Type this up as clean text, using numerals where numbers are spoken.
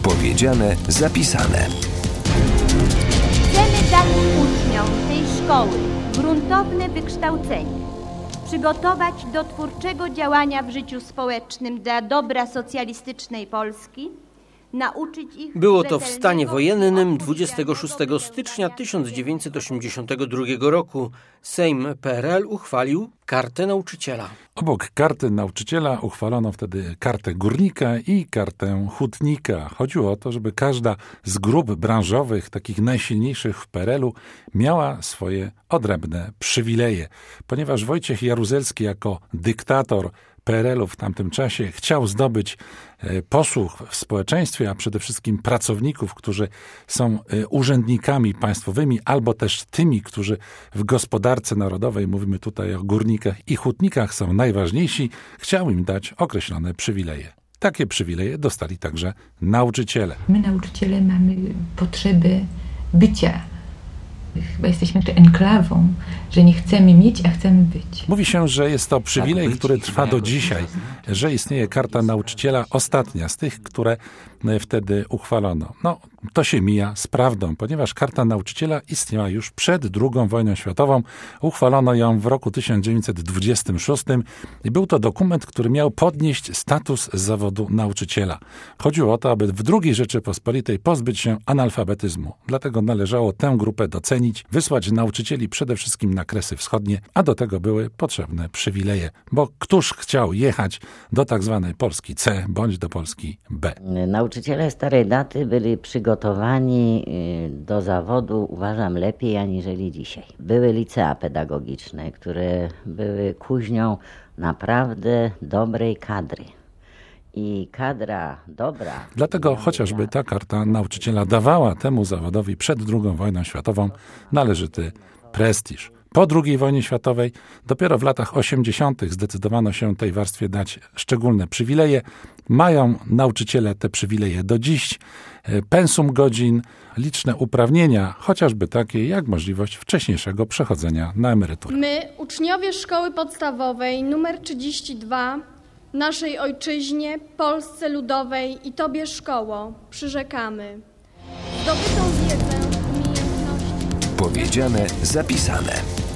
Powiedziane, zapisane. Chcemy dać uczniom tej szkoły gruntowne wykształcenie, przygotować do twórczego działania w życiu społecznym dla dobra socjalistycznej Polski, nauczyć ich... Było to w stanie wojennym 26 stycznia 1982 roku. Sejm PRL uchwalił Kartę Nauczyciela. Obok Karty Nauczyciela uchwalono wtedy Kartę Górnika i Kartę Hutnika. Chodziło o to, żeby każda z grup branżowych, takich najsilniejszych w PRL-u, miała swoje odrębne przywileje. Ponieważ Wojciech Jaruzelski jako dyktator PRL-u w tamtym czasie chciał zdobyć posłuch w społeczeństwie, a przede wszystkim pracowników, którzy są urzędnikami państwowymi, albo też tymi, którzy w gospodarce narodowej, mówimy tutaj o górnikach i hutnikach, są najważniejsi, chciał im dać określone przywileje. Takie przywileje dostali także nauczyciele. My, nauczyciele, mamy potrzebę bycia. Chyba jesteśmy enklawą, że nie chcemy mieć, a chcemy być. Mówi się, że jest to przywilej, który trwa do dzisiaj, że istnieje Karta Nauczyciela, ostatnia z tych, które wtedy uchwalono. No, to się mija z prawdą, ponieważ Karta Nauczyciela istniała już przed II wojną światową. Uchwalono ją w roku 1926 i był to dokument, który miał podnieść status zawodu nauczyciela. Chodziło o to, aby w II Rzeczypospolitej pozbyć się analfabetyzmu. Dlatego należało tę grupę docenić, wysłać nauczycieli przede wszystkim na Kresy Wschodnie, a do tego były potrzebne przywileje, bo któż chciał jechać do tak zwanej Polski C bądź do Polski B. Nauczyciele starej daty byli przygotowani do zawodu, uważam, lepiej aniżeli dzisiaj. Były licea pedagogiczne, które były kuźnią naprawdę dobrej kadry. I kadra dobra. Dlatego chociażby ta Karta Nauczyciela dawała temu zawodowi przed II wojną światową należyty prestiż. Po II wojnie światowej dopiero w latach 80. zdecydowano się tej warstwie dać szczególne przywileje. Mają nauczyciele te przywileje do dziś. Pensum godzin, liczne uprawnienia, chociażby takie jak możliwość wcześniejszego przechodzenia na emeryturę. My, uczniowie szkoły podstawowej nr 32, naszej ojczyźnie, Polsce Ludowej i Tobie szkoło, przyrzekamy zdobytą wiedzę, umiejętności... Powiedziane, zapisane.